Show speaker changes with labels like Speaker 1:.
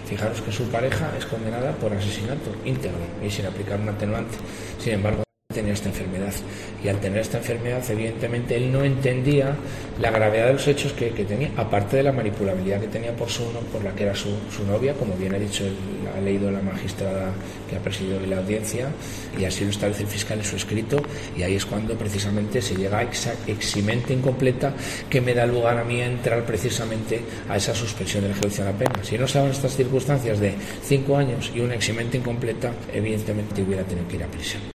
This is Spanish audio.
Speaker 1: Fijaros que su pareja es condenada por asesinato íntegro y sin aplicar un atenuante. Sin embargo, tenía esta enfermedad, y al tener esta enfermedad evidentemente él no entendía la gravedad de los hechos que tenía, aparte de la manipulabilidad que tenía por la que era su novia, como bien ha dicho, ha leído la magistrada que ha presidido la audiencia, y así lo establece el fiscal en su escrito, y ahí es cuando precisamente se llega a esa eximente incompleta que me da lugar a mí a entrar precisamente a esa suspensión de la ejecución de la pena. Si no se dan estas circunstancias de 5 años y una eximente incompleta, evidentemente hubiera tenido que ir a prisión.